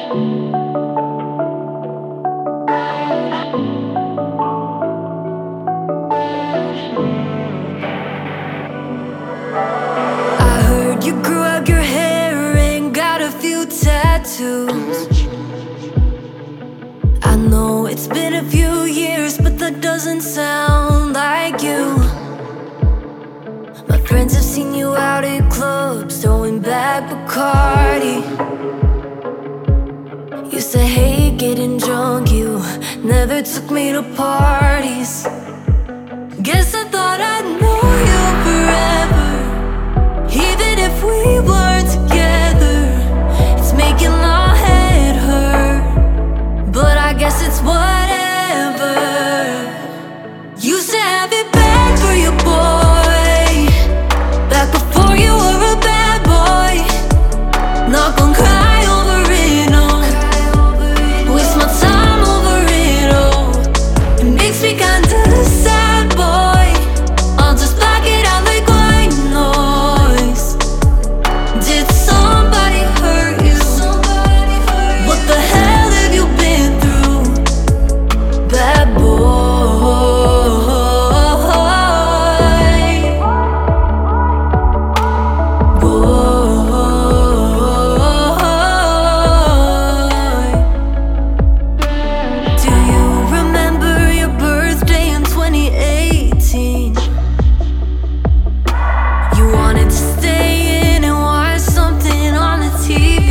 I heard you grew out your hair and got a few tattoos. I know it's been a few years, but that doesn't sound like you. My friends have seen you out at clubs, throwing back Bacardi. Used to hate getting drunk, you never took me to parties. Guess I thought I'd know you forever, even if we weren't together. It's making my head hurt, but I guess it's whatever. Used to have it bad for you, boy, back before you were a bad boy. Not gonna cry over it, no. Waste my time over it, oh. It makes me kinda sad, boy. I'll just block it out like white noise. Did somebody hurt you? What the hell have you been through? Bad boy. Do you remember your birthday in 2018? You wanted to stay in and watch something on the TV.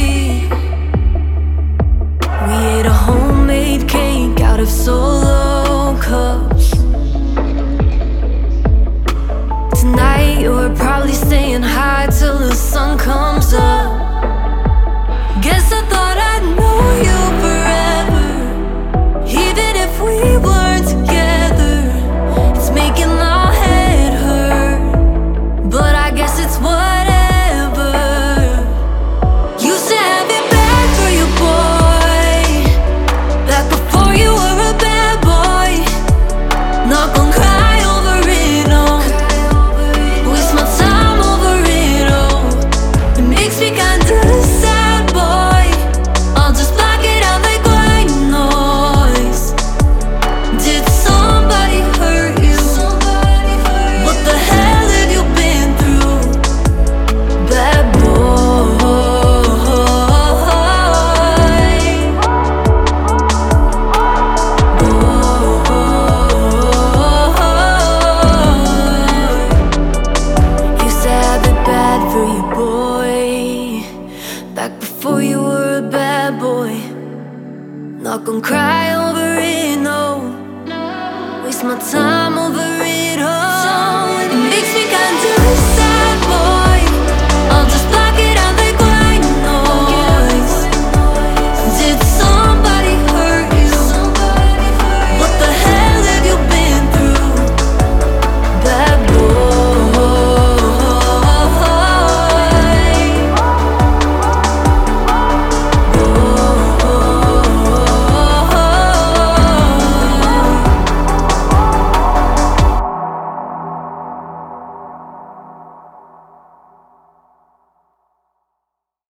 We ate a homemade cake out of Solo cups. Tonight you're probably staying high till the sun comes up. Guess I thought I'd know you forever, even if we weren't together. It's making my head hurt, but I guess it's whatever. Used to have it bad for you, boy, back before you were a bad boy. Not gonna cry over it, no. Waste my time over it, oh. It makes me kinda sad, boy. I'll just block it out like white noise. Did somebody hurt you? What the hell have you been through? Bad boy. Used to have it bad for you, boy, back before you were a bad boy. Not gonna cry over it, no. Waste my time over